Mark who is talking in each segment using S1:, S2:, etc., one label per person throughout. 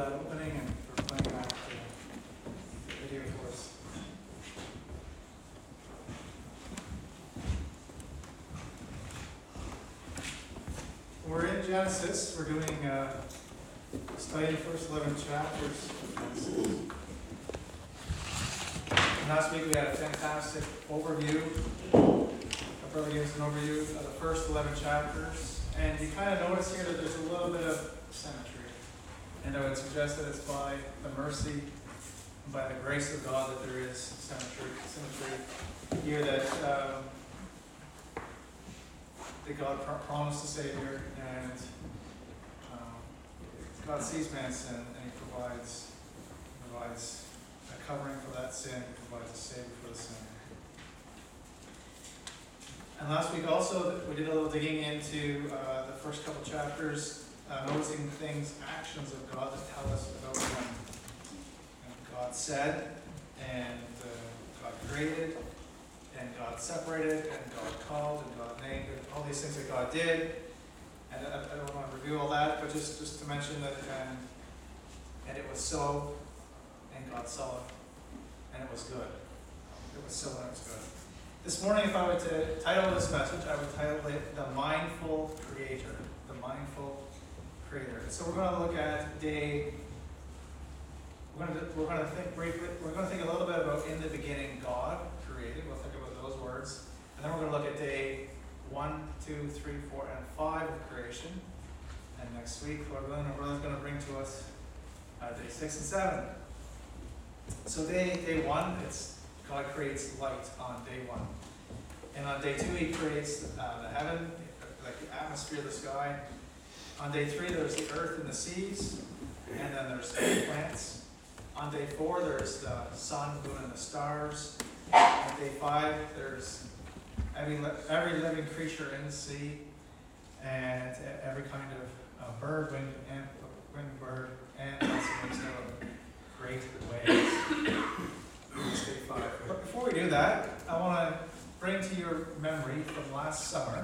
S1: that opening and for playing that video for us. We're in Genesis. We're doing studying the first 11 chapters of Genesis. And last week we had a fantastic overview. Our brother gave us an overview of the first 11 chapters. And you kind of notice here that there's a little bit of symmetry. And I would suggest that it's by the mercy and by the grace of God that there is symmetry here, that God promised a Savior, and God sees man's sin, and He provides a covering for that sin. He provides a Savior for the sin. And last week also, we did a little digging into the first couple chapters, noticing things, actions of God that tell us about when God said, and God created, and God separated, and God called, and God named, and all these things that God did. And I don't want to review all that, but just to mention that, and it was so, and God saw it, and it was good. It was so, and it was good. This morning, if I were to title this message, I would title it The Mindful Creator. The Mindful Creator. So we're going to look at day. We're going to think briefly. We're going to think a little bit about in the beginning God created. We'll think about those words, and then we're going to look at day 1, 2, 3, 4, and 5 of creation. And next week, Lord willing, our brother's going to bring to us day 6 and 7. So day 1, it's God creates light on day 1, and on day 2 He creates the heaven, like the atmosphere, the sky. On day 3, there's the earth and the seas, and then there's the plants. On day 4, there's the sun, moon, and the stars. On day 5, there's every living creature in the sea, and every kind of bird, winged bird, and also makes a great waves. It's day 5. But before we do that, I want to bring to your memory from last summer,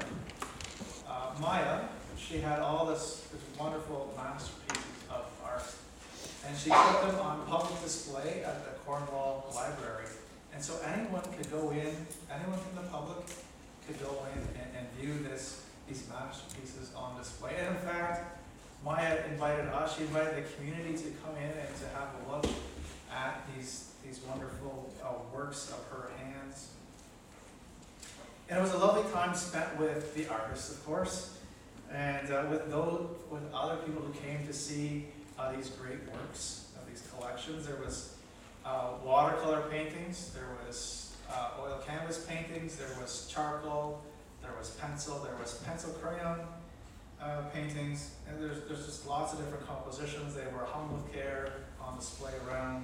S1: Maya. She had all this wonderful masterpieces of art, and she put them on public display at the Cornwall Library. And so anyone could go in, anyone from the public could go in and view these masterpieces on display. And in fact, Maya invited us, she invited the community to come in and to have a look at these wonderful works of her hands. And it was a lovely time spent with the artists, of course, and with other people who came to see these great works, these collections. There was watercolor paintings, there was oil canvas paintings, there was charcoal, there was pencil crayon paintings, and there's just lots of different compositions. They were hung with care on display around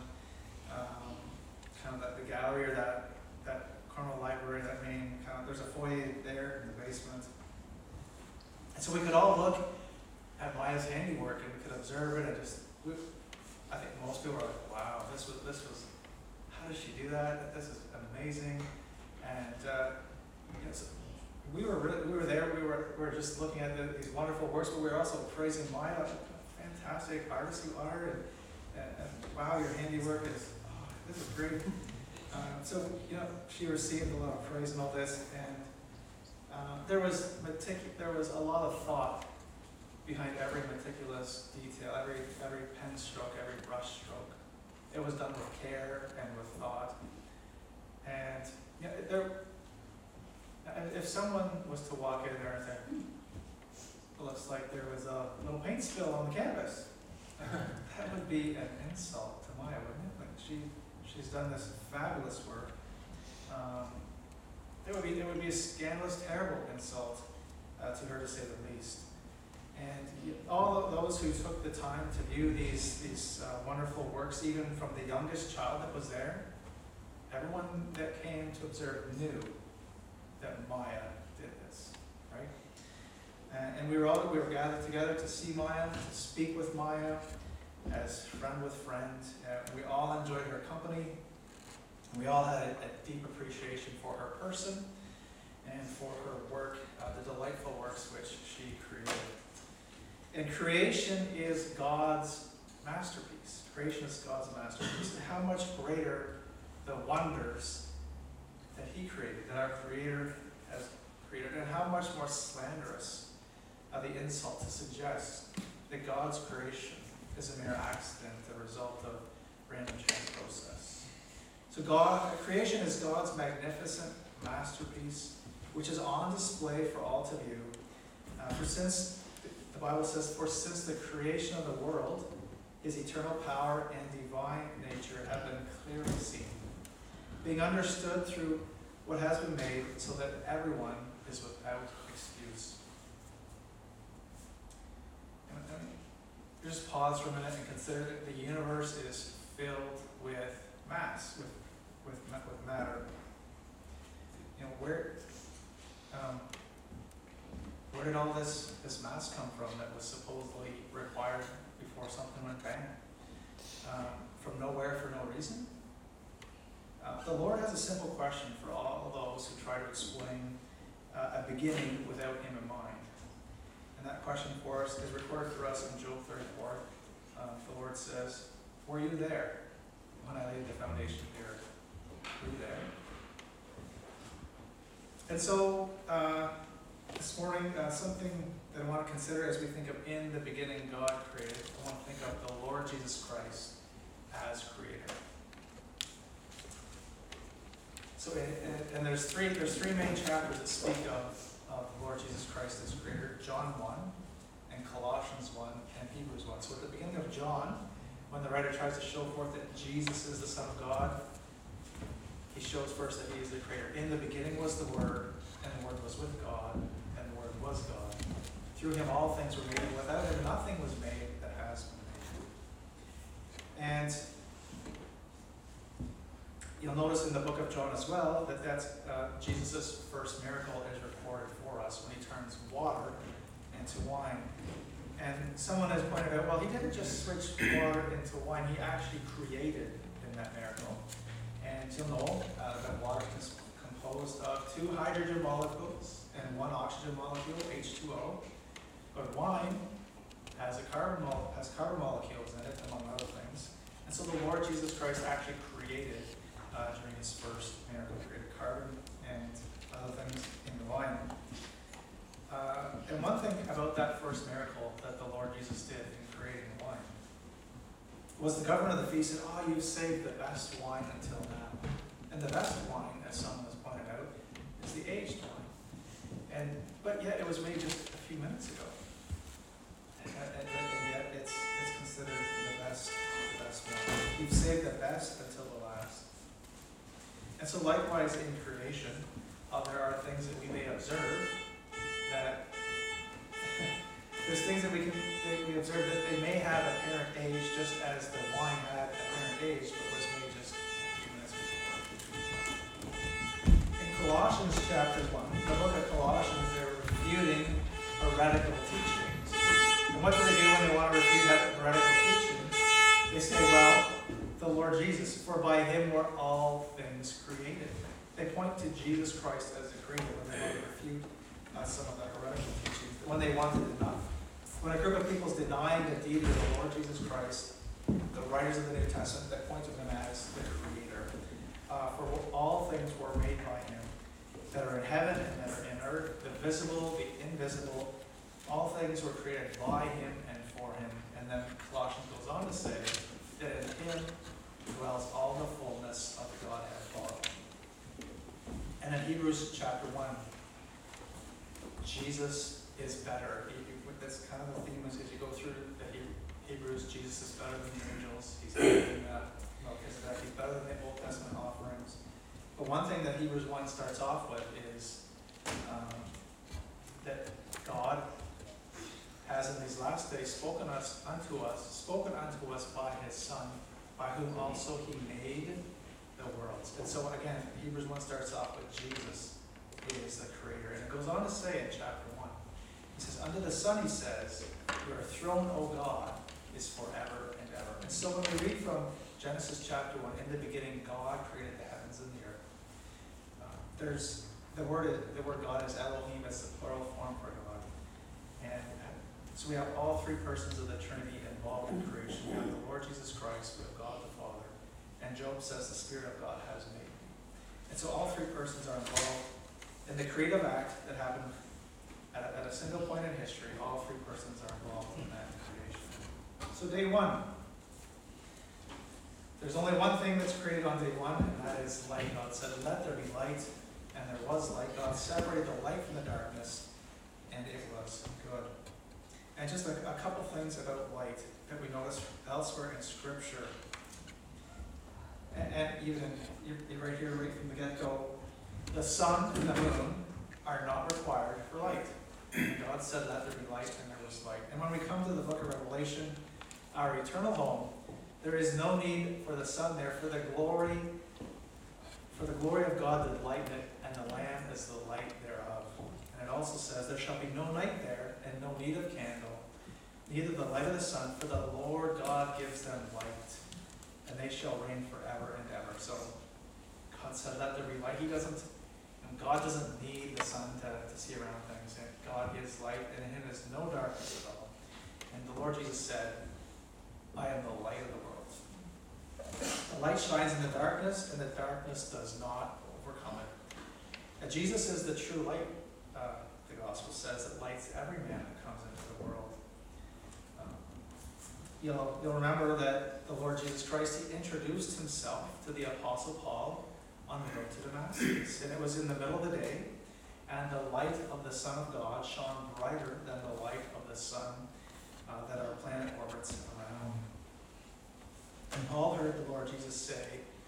S1: kind of the gallery, or that Cornwall Library, that main kind of, there's a foyer there in the basement. And so we could all look at Maya's handiwork, and we could observe it, and I think most people were like, wow, this was, how does she do that? This is amazing. And so we were there, we were just looking at these wonderful works, but we were also praising Maya, fantastic artist you are, and wow, your handiwork is, this is great. So she received a lot of praise and all this, and there was a lot of thought behind every meticulous detail, every pen stroke, every brush stroke. It was done with care and with thought. And if someone was to walk in there and say, it looks like there was a little paint spill on the canvas, that would be an insult to Maya, wouldn't it? Like she's done this fabulous work. It would be a scandalous, terrible insult to her, to say the least. And all of those who took the time to view these wonderful works, even from the youngest child that was there, everyone that came to observe knew that Maya did this, right? And we were gathered together to see Maya, to speak with Maya as friend with friend. We all enjoyed her company. We all had a deep appreciation for her person and for her work, the delightful works which she created. And creation is God's masterpiece. Creation is God's masterpiece. And how much greater the wonders that he created, that our Creator has created, and how much more slanderous the insult to suggest that God's creation is a mere accident, the result of random chance process. So creation is God's magnificent masterpiece, which is on display for all to view. For since, the Bible says, for since the creation of the world, his eternal power and divine nature have been clearly seen, being understood through what has been made, so that everyone is without excuse. And just pause for a minute and consider that the universe is filled with mass, with matter. Where did all this mass come from that was supposedly required before something went bang? From nowhere for no reason? The Lord has a simple question for all of those who try to explain a beginning without him in mind. And that question for us is recorded for us in Job 34. The Lord says, "Were you there when I laid the foundation of the earth?" Were you there? And so, this morning, something that I want to consider as we think of in the beginning God created, I want to think of the Lord Jesus Christ as creator. So, and there's three main chapters that speak of the Lord Jesus Christ as creator: John 1, and Colossians 1, and Hebrews 1. So at the beginning of John, when the writer tries to show forth that Jesus is the Son of God, he shows first that he is the creator. In the beginning was the Word, and the Word was with God, and the Word was God. Through him all things were made, and without him nothing was made that has been made. And you'll notice in the book of John as well that that's Jesus' first miracle is recorded for us when he turns water into wine. And someone has pointed out, well, he didn't just switch water into wine, he actually created in that miracle. And you'll know that water is composed of 2 hydrogen molecules and 1 oxygen molecule, H2O. But wine has carbon molecules in it, among other things. And so the Lord Jesus Christ actually created, during his first miracle, created carbon and other things in the wine. And one thing about that first miracle that the Lord Jesus did in creating the wine was the governor of the feast said, "Oh, you've saved the best wine until now." And the best wine, as someone has pointed out, is the aged wine. But yet it was made just a few minutes ago. And yet it's considered the best wine. You've saved the best until the last. And so likewise in creation, there are things that we may observe that there's things that we observe that they may have apparent age, just as the wine had apparent age, but was made just a few minutes before. In Colossians chapter 1, the book of Colossians, they're refuting heretical teachings. And what do they do when they want to refute heretical teachings? They say, well, the Lord Jesus, for by him were all things created. They point to Jesus Christ as the creator when they want to refute some of the heretical teachings, when they wanted enough. When a group of people is denying the deity of the Lord Jesus Christ, the writers of the New Testament, they point to him as the creator. For all things were made by him, that are in heaven and that are in earth, the visible, the invisible. All things were created by him and for him. And then Colossians goes on to say that in him dwells all the fullness of the Godhead bodily. And in Hebrews chapter 1, Jesus is better. That's kind of the theme as you go through the Hebrews. Jesus is better than the angels. He's better than Melchizedek. He's better than the Old Testament offerings. But one thing that Hebrews 1 starts off with is that God has in these last days spoken unto us by his Son, by whom also he made the worlds. And so again, Hebrews 1 starts off with Jesus is the creator. And it goes on to say in chapter 1, he says, under the Son, he says, your throne, O God, is forever and ever. And so when we read from Genesis chapter 1, in the beginning, God created the heavens and the earth. There's the word God is Elohim. It's the plural form for God. And so we have all 3 persons of the Trinity in involved in creation. We have the Lord Jesus Christ, we have God the Father, and Job says the Spirit of God has made me. And so all three persons are involved in the creative act that happened at a single point in history. All three persons are involved in that creation. So day one. There's only one thing that's created on day one, and that is light. God said, let there be light, and there was light. God separated the light from the darkness, and it was good. And just a couple things about light that we notice elsewhere in Scripture. And even right here, right from the get-go, the sun and the moon are not required for light. And God said, let there be light, and there was light. And when we come to the book of Revelation, our eternal home, there is no need for the sun there, for the glory of God that lighten it, and the Lamb is the light thereof. And it also says, there shall be no night there, and no need of candle, neither the light of the sun, for the Lord God gives them light, and they shall reign forever and ever. So God said, let there be light. God doesn't need the sun to see around things. And God is light, and in him is no darkness at all. And the Lord Jesus said, I am the light of the world. The light shines in the darkness, and the darkness does not overcome it. And Jesus is the true light. The gospel says that lights every man that comes into the world. You'll remember that the Lord Jesus Christ, he introduced himself to the Apostle Paul on the road to Damascus. And it was in the middle of the day, and the light of the Son of God shone brighter than the light of the sun that our planet orbits around. And Paul heard the Lord Jesus say,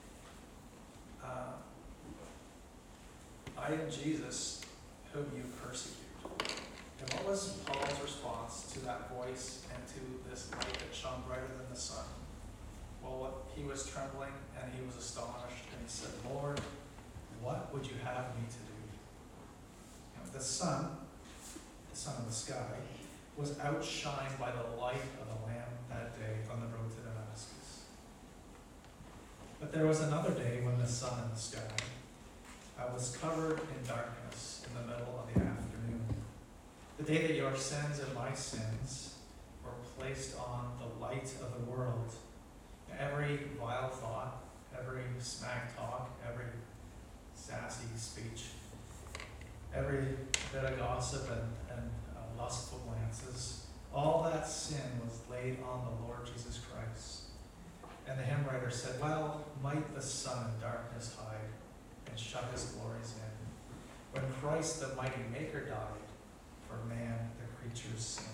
S1: I am Jesus whom you persecute. And what was Paul's response to that voice and to this light that shone brighter than the sun? Well, he was trembling and he was astonished, and he said, Lord, what would you have me to do? The sun of the sky, was outshined by the light of the Lamb that day on the road to Damascus. But there was another day when the sun in the sky was covered in darkness in the middle of the afternoon. The day that your sins and my sins were placed on the light of the world. Every vile thought, every smack talk, every sassy speech, every bit of gossip and lustful glances, all that sin was laid on the Lord Jesus Christ. And the hymn writer said, well, might the sun in darkness hide and shut his glories in, when Christ the mighty Maker died for man the creature's sin.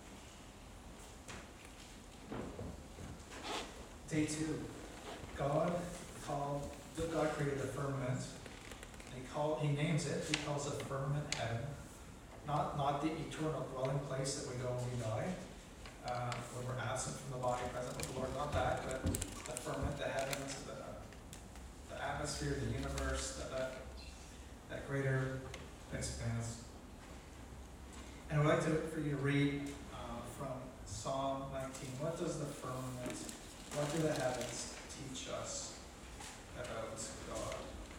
S1: Day 2, God created the firmament. He names it, he calls it firmament heaven. Not the eternal dwelling place that we go when we die, when we're absent from the body, present with the Lord, not that, but the firmament, the heavens, the atmosphere, the universe, that greater expanse. And I'd like for you to read from Psalm 19. What does the firmament, what do the heavens teach us about God?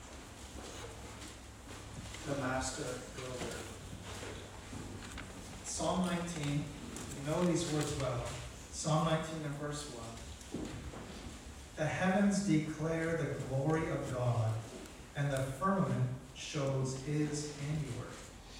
S1: The master builder. Psalm 19, you know these words well. Psalm 19 and verse 1. The heavens declare the glory of God, and the firmament shows his handiwork.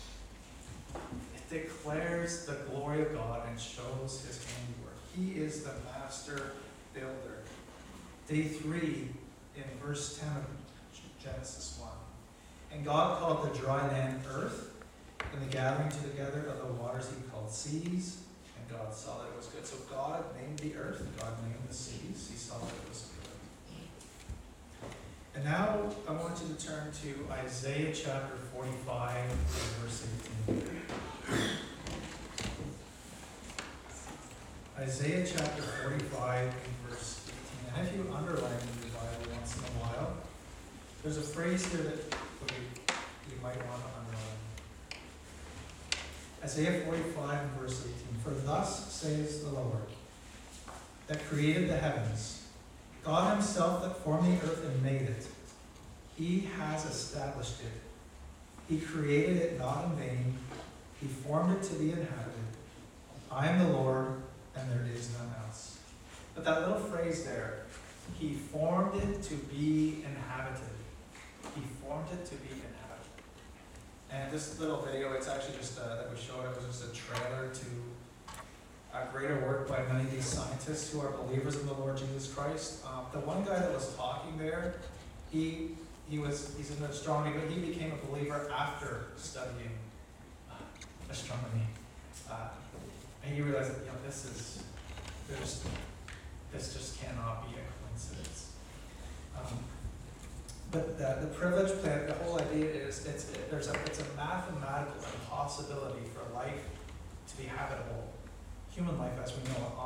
S1: It declares the glory of God and shows his handiwork. He is the master builder. Day 3 in verse 10 of Genesis 1. And God called the dry land earth, and the gathering together of the waters he called seas, and God saw that it was good. So God named the earth, God named the seas, he saw that it was good. And now I want you to turn to Isaiah chapter 45 and verse 18. Isaiah chapter 45 and verse 18. And if you underline in your Bible once in a while, there's a phrase here that you might want to underline. Isaiah 45 and verse 18. For thus says the Lord, that created the heavens, God himself that formed the earth and made it. He has established it. He created it not in vain. He formed it to be inhabited. I am the Lord, and there is none else. But that little phrase there, he formed it to be inhabited. He formed it to be inhabited. And this little video, it's actually just, that we showed, it was just a trailer to a greater work by many of these scientists who are believers in the Lord Jesus Christ. The one guy that was talking there, he's in astronomy, but he became a believer after studying astronomy. And he realized that, this just cannot be a coincidence. But the privilege plan, the whole idea is it's a mathematical impossibility for life to be habitable, human life as we know it,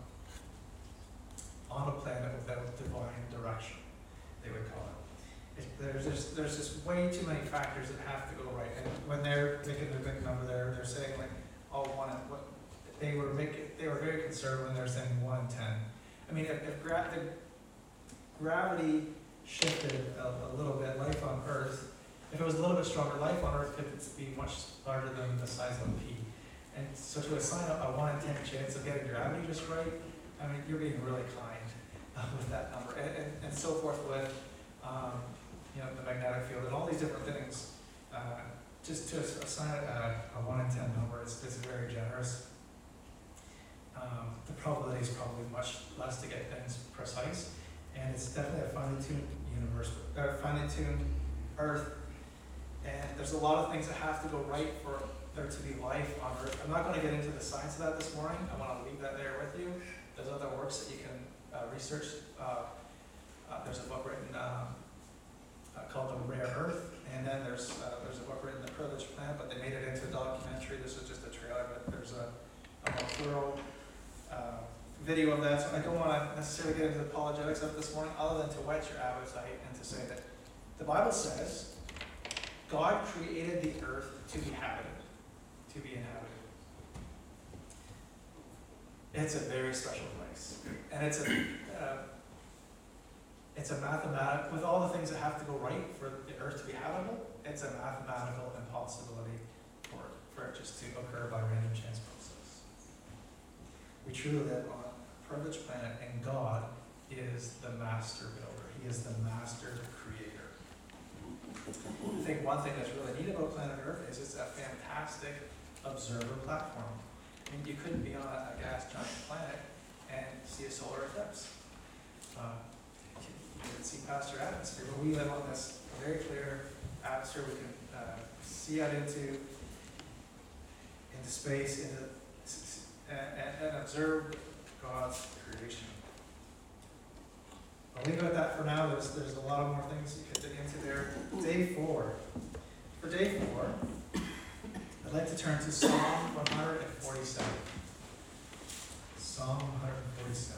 S1: on a planet without divine direction, they would call it. There's just way too many factors that have to go right. And when they're making the big number there, they're saying like, they were very conservative when they're saying 1 in 10. I mean, if gravity shifted a little bit, life on Earth, if it was a little bit stronger, life on Earth could be much larger than the size of a pea. And so to assign a 1 in 10 chance of getting gravity just right, I mean, you're being really kind with that number. And so forth with, the magnetic field and all these different things. Just to assign a 1 in 10 number is very generous. The probability is probably much less to get things precise. And it's definitely a finely tuned universe, finely tuned Earth. And there's a lot of things that have to go right for there to be life on Earth. I'm not going to get into the science of that this morning. I want to leave that there with you. There's other works that you can research. There's a book written called The Rare Earth, and then there's a book written, The Privilege Planet, but they made it into a documentary. This is just a trailer, but there's a more thorough video of that. So I don't want to necessarily get into the apologetics of it this morning, other than to whet your appetite and to say that the Bible says God created the earth to be inhabited. It's a very special place, and it's a mathematical, with all the things that have to go right for the earth to be habitable, it's a mathematical impossibility for it just to occur by random chance process. We truly live on a privileged planet, and God is the master builder. He is the master creator. I think one thing that's really neat about planet Earth is it's a fantastic observer platform. I mean, you couldn't be on a gas giant planet and see a solar eclipse. You can see past your atmosphere, but we live on this very clear atmosphere. We can see out into space, and observe God's creation. I'll leave it at that for now. There's a lot of more things you could dig into there. Day 4. For day 4, I'd like to turn to Psalm 147. Psalm 147.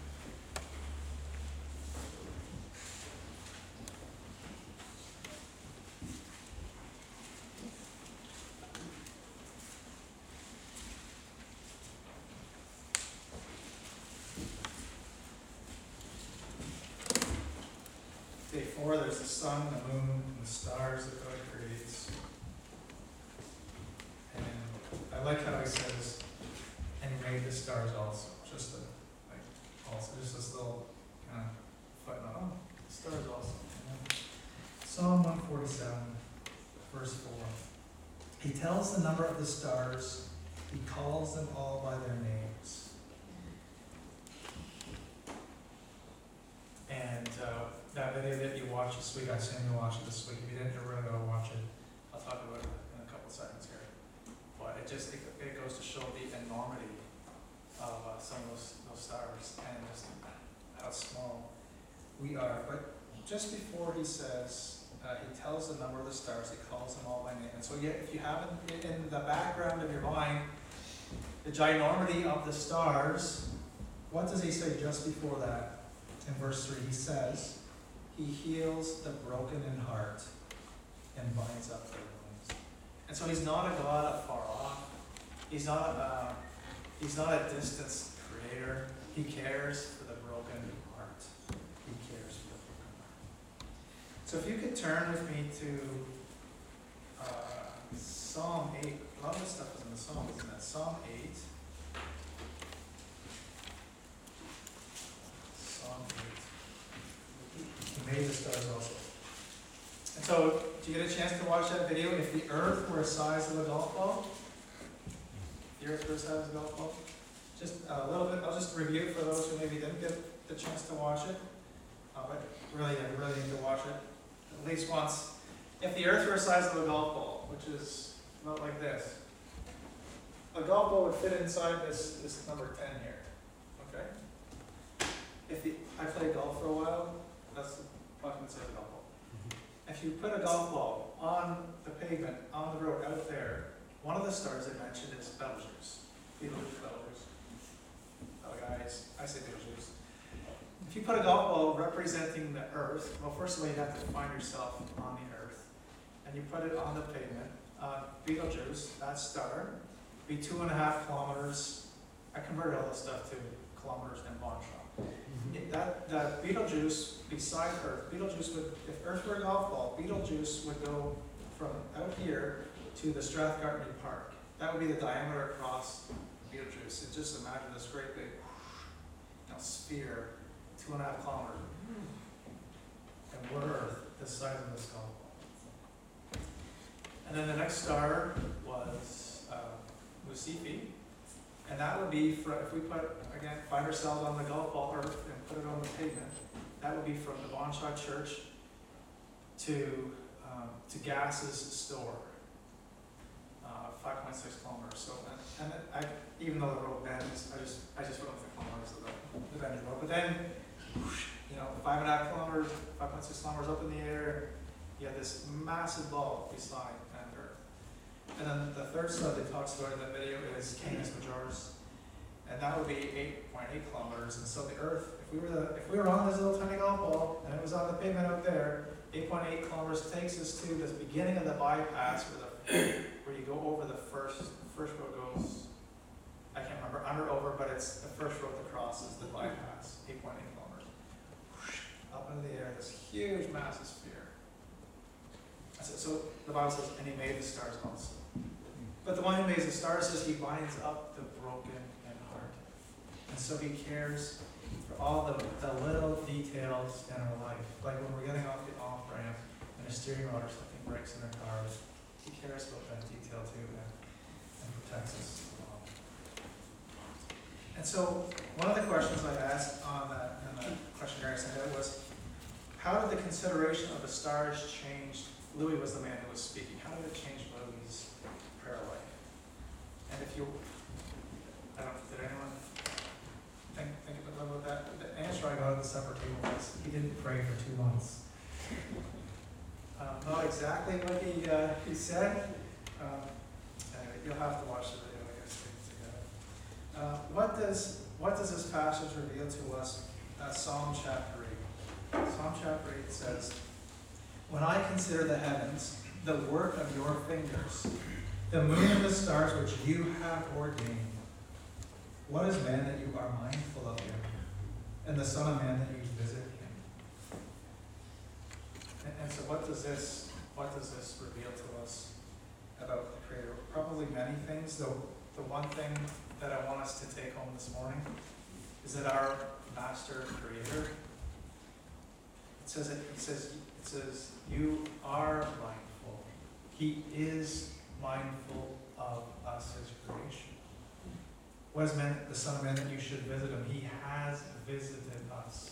S1: Day 4, there's the sun, the moon, and the stars that God creates. And I like how he says, and he made the stars also. Just this little kind of footnote. Oh, the stars also. Psalm 147, verse 4. He tells the number of the stars, he calls them all by their names. And that video that you watched this week, I assume you watched it this week. If you didn't, you're really going to watch it. I'll talk about it in a couple seconds here. But it goes to show the enormity of some of those stars and just how small we are. But just before he says, he tells the number of the stars, he calls them all by name. And so if you have it in the background of your mind, the ginormity of the stars, what does he say just before that? In verse 3, he says, he heals the broken in heart and binds up their wounds. And so he's not a God afar off. He's not a distant creator. He cares for the broken heart. He cares for the broken heart. So if you could turn with me to Psalm 8. A lot of this stuff is in the Psalms, isn't it? Psalm 8. So, did you get a chance to watch that video? If the earth were the size of a golf ball, the earth were the size of a golf ball, just a little bit, I'll just review it for those who maybe didn't get the chance to watch it. But really need to watch it at least once. If the earth were the size of a golf ball, which is about like this, a golf ball would fit inside this number 10 here. Okay? I played golf for a while, that's approximately the size of a golf ball. If you put a golf ball on the pavement, on the road out there, one of the stars I mentioned is Betelgeuse. Betelgeuse. Oh guys, I say Betelgeuse. If you put a golf ball representing the earth, well, first of all, you have to find yourself on the earth, and you put it on the pavement. Betelgeuse, that star, be 2.5 kilometers. I converted all this stuff to kilometers in Bonshop. That Betelgeuse beside Earth, Betelgeuse would, if Earth were a golf ball, Betelgeuse would go from out here to the Strathgartney Park. That would be the diameter across Betelgeuse. And just imagine this great big sphere, 2.5 kilometers. And we're Earth, the size of this golf ball. And then the next star was Musipi. And that would be, if we find ourselves on the golf ball Earth and put it on the pavement, that would be from the Bonshaw Church to Gass's store, 5.6 kilometers. So, even though the road bends, I just went with the kilometers of the bended road. But then, 5.5 kilometers, 5.6 kilometers up in the air, you have this massive ball beside Earth. And then the third star that talks about in that video is Canis Majoris, and that would be 8.8 kilometers. And so the Earth, if we were on this little tiny golf ball and it was on the pavement out there, 8.8 kilometers takes us to the beginning of the bypass where you go over the first road goes. I can't remember under or over, but it's the first road that crosses the bypass. 8.8 kilometers up into the air, this huge massive sphere. So the Bible says, and he made the stars also. But the one who made the stars says he binds up the broken in heart. And so he cares for all the little details in our life. Like when we're getting off the off-ramp and a steering rod or something breaks in our cars, he cares about that detail too and protects us. And so one of the questions I asked in the questionnaire I sent out was, how did the consideration of the stars change? Louis was the man who was speaking. How did it change Louis' prayer life? And did anyone think about that? The answer I got at the supper table was he didn't pray for 2 months. Not exactly what he said. Anyway, you'll have to watch the video, I guess, together. What does this passage reveal to us? Psalm chapter 8. Psalm chapter 8 says, "When I consider the heavens, the work of your fingers, the moon and the stars which you have ordained, what is man that you are mindful of him, and the Son of Man that you visit him?" And so what does this reveal to us about the Creator? Probably many things, though the one thing that I want us to take home this morning is that our Master Creator, it says, you are mindful. He is mindful of us, his creation. What is man, the Son of Man, that you should visit him? He has visited us.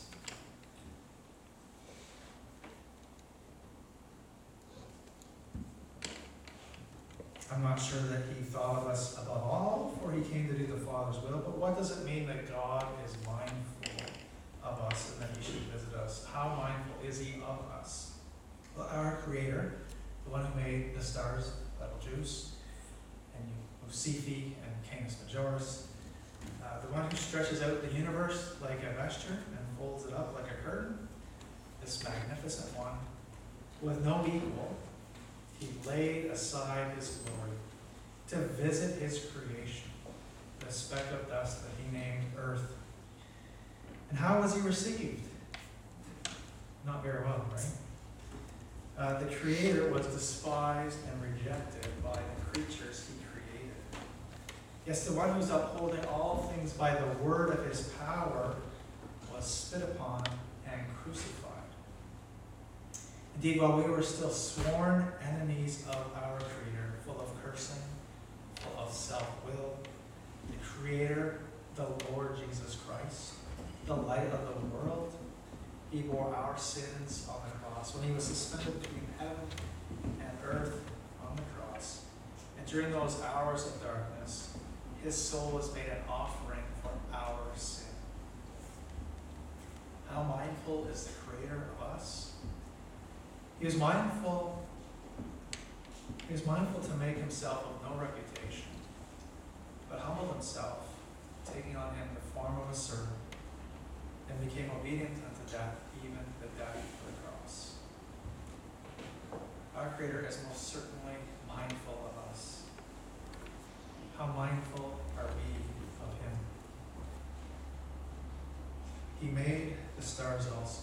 S1: I'm not sure that he thought of us above all, for he came to do the Father's will, but what does it mean that God is mindful of us and that he should visit us? How mindful is he of us? Well, our Creator, the one who made the stars, Betelgeuse, and Musipi, and Canis Majoris, the one who stretches out the universe like a vesture and folds it up like a curtain, this magnificent one, with no equal, he laid aside his glory to visit his creation, the speck of dust that he named earth. And how was he received? Not very well, right? The Creator was despised and rejected by the creatures he created. Yes, the one who's upholding all things by the word of his power was spit upon and crucified. Indeed, while we were still sworn enemies of our Creator, full of cursing, full of self-will, the Creator, the Lord Jesus Christ, the light of the world, he bore our sins on the cross when he was suspended between heaven and earth on the cross. And during those hours of darkness, his soul was made an offering for our sin. How mindful is the Creator of us? He was mindful to make himself of no reputation, but humbled himself, taking on him the form of a servant, and became obedient unto death, even the death of the cross. Our Creator is most certainly mindful of us. How mindful are we of him? He made the stars also.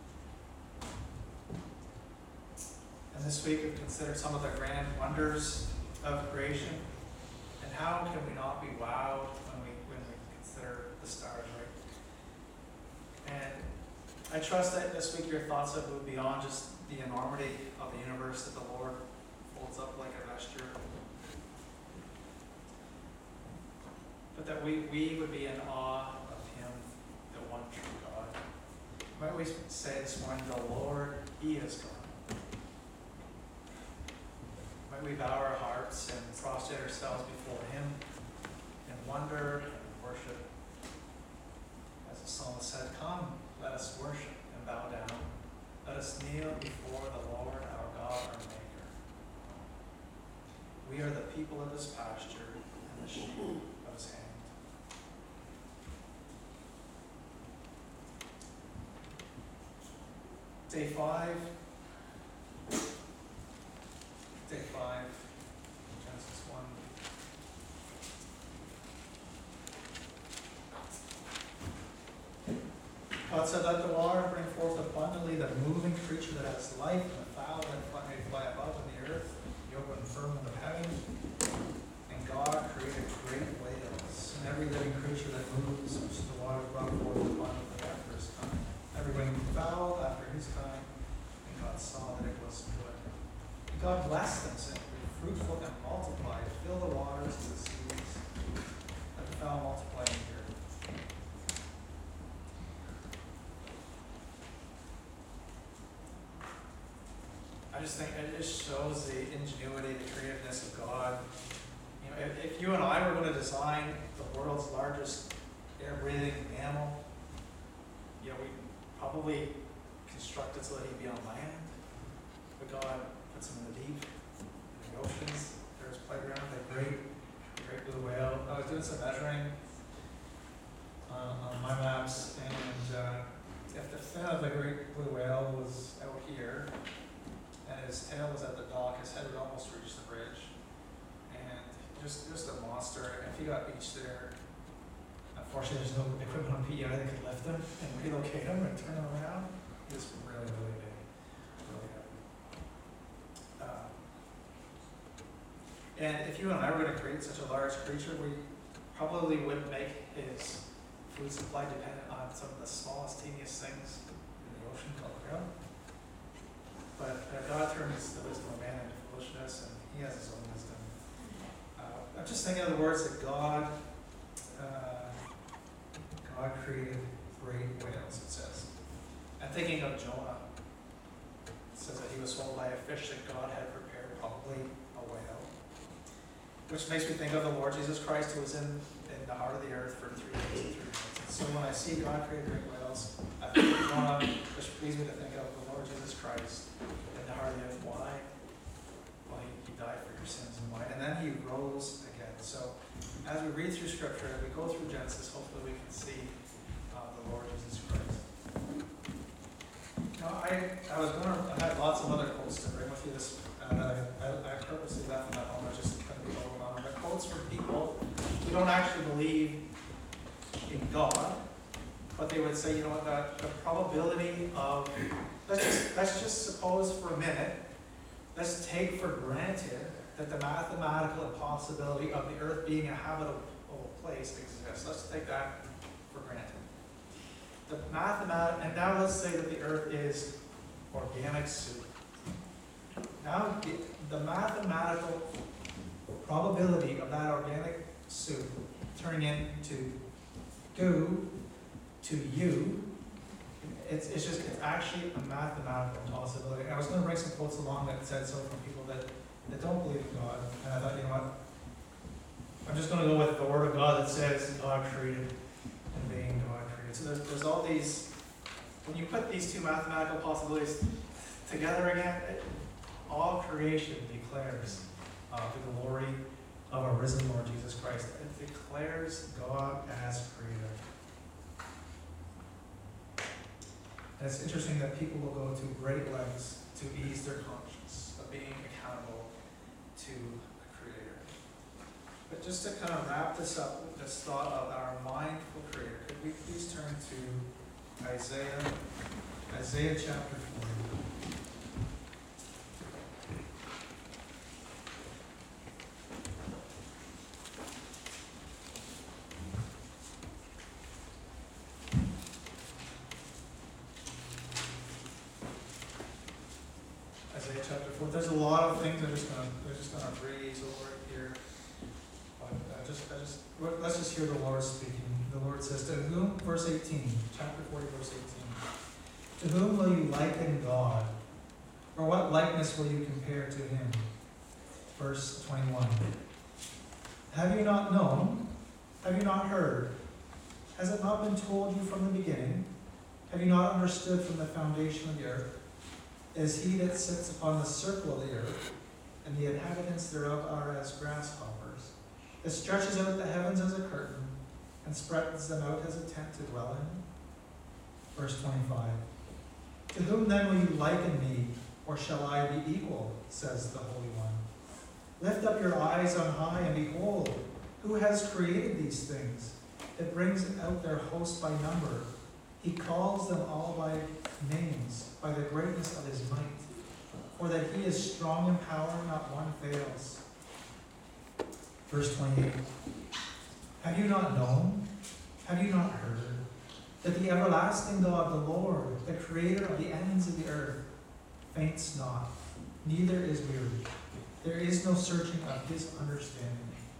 S1: And this week we've considered some of the grand wonders of creation. And how can we not be wowed when we consider the stars, right? And I trust that this week your thoughts have moved beyond just the enormity of the universe that the Lord folds up like a vesture. But that we would be in awe of him, the one true God. Might we say this morning, the Lord, he is God. Might we bow our hearts and prostrate ourselves before him in wonder and worship. As the psalmist said, come, let us worship and bow down. Let us kneel before the Lord our God, our Maker. We are the people of his pasture and the sheep of his hand. Day 5, Genesis 1. God said, let the water bring forth abundantly the moving creature that has life, and the fowl that may fly above in the earth, the open firmament of heaven. And God created great whales, and every living creature that moves, which the water brought forth abundantly after his kind. Every winged fowl after his kind. And God saw that it was good. And God blessed them, saying, be fruitful and multiply, fill the waters and the seas, let the fowl multiply in the earth. I just think it just shows the ingenuity, the creativeness of God. You know, if you and I were going to design the world's largest air-breathing mammal, you know, we probably construct it so that he'd be on land. But God puts him in the deep, in the oceans. There's playground, the great blue whale. I was doing some measuring on my maps, and if the fin of the great blue whale was out here, and his tail was at the dock, his head would almost reach the bridge. And just a monster. And if he got beached there, unfortunately there's no equipment on PEI that could lift him and relocate him and turn him around. He was really, really big. Really heavy. And if you and I were going to create such a large creature, we probably wouldn't make his food supply dependent on some of the smallest, teeniest things in the ocean called krill. But God turns the wisdom of man into foolishness, and he has his own wisdom. I'm just thinking of the words that God created great whales, it says. I'm thinking of Jonah. It says that he was swallowed by a fish that God had prepared, probably a whale. Which makes me think of the Lord Jesus Christ, who was in the heart of the earth for 3 days and 3 nights. And so when I see God create great whales, I think of Jonah, which leads me to think of the Lord Jesus Christ in the heart of the earth. Why? Well, he died for your sins and mine. And then he rose again. So as we read through Scripture, as we go through Genesis, hopefully we can see the Lord Jesus Christ. Now, I had lots of other quotes to bring with you this. I purposely left them at home. I just couldn't be going on. But quotes from people who don't actually believe in God, but they would say, you know what, the probability of, let's just suppose for a minute, let's take for granted that the mathematical impossibility of the earth being a habitable place exists. Let's take that for granted. And now let's say that the earth is organic soup. Now, the mathematical probability of that organic soup turning into goo to you, it's actually a mathematical possibility. And I was going to bring some quotes along that said so from people that don't believe in God. And I thought, you know what? I'm just going to go with the Word of God that says God created and being God created. So there's all these, when you put these two mathematical possibilities together again, all creation declares the glory of our risen Lord Jesus Christ. It declares God as creator. And it's interesting that people will go to great lengths to ease their conscience of being accountable to a creator. But just to kind of wrap this up with this thought of our mindful creator, could we please turn to Isaiah chapter 40. Isaiah chapter 4. There's a lot of things I'm just gonna breeze over it here. But let's just hear the Lord speaking. The Lord says, to whom, verse 18, chapter 40, verse 18. To whom will you liken God? Or what likeness will you compare to him? Verse 21. Have you not known? Have you not heard? Has it not been told you from the beginning? Have you not understood from the foundation of the earth? Is he that sits upon the circle of the earth, and the inhabitants thereof are as grasshoppers, that stretches out the heavens as a curtain, and spreads them out as a tent to dwell in? Verse 25. To whom then will you liken me, or shall I be equal, says the Holy One? Lift up your eyes on high, and behold, who has created these things, that brings out their host by number. He calls them all by names, by the greatness of his might. For that he is strong in power, not one fails. Verse 28. Have you not known? Have you not heard? That the everlasting God, the Lord, the creator of the ends of the earth, faints not, neither is weary. There is no searching of his understanding.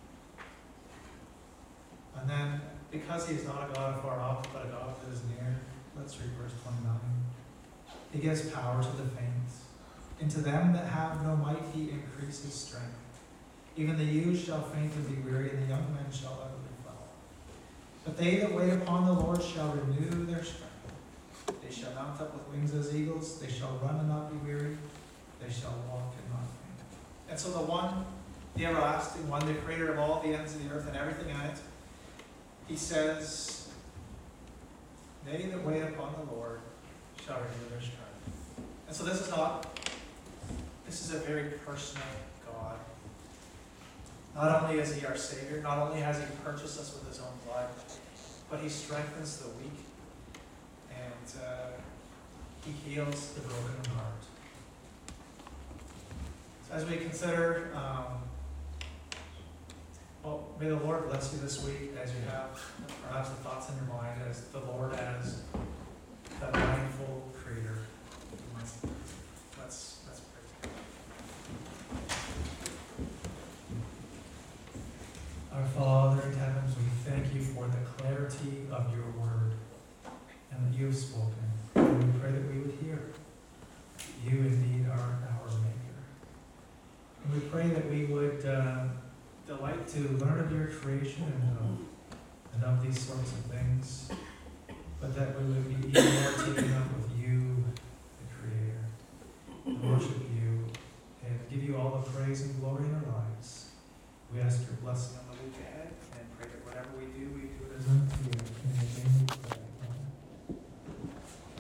S1: And then, because he is not a God far off, but a God that is near, let's read verse 29. He gives power to the faint. And to them that have no might he increases strength. Even the youth shall faint and be weary, and the young men shall utterly fall. But they that wait upon the Lord shall renew their strength. They shall mount up with wings as eagles. They shall run and not be weary. They shall walk and not faint. And so the one, the everlasting one, the creator of all the ends of the earth and everything in it, he says, they that wait upon the Lord shall renew their strength. And so this is a very personal God. Not only is he our Savior, not only has he purchased us with his own blood, but he strengthens the weak, and he heals the broken heart. So as we consider, may the Lord bless you this week as you have perhaps the thoughts in your mind as the Lord as the mindful creator. Let's pray. Our Father in heaven, we thank you for the clarity of your word and that you have spoken. And we pray that we would hear. You indeed are our Maker. And we pray that we would delight to learn of your creation and of these sorts of things, but that we would be even more taken up with you, the Creator, and worship you, and give you all the praise and glory in our lives. We ask your blessing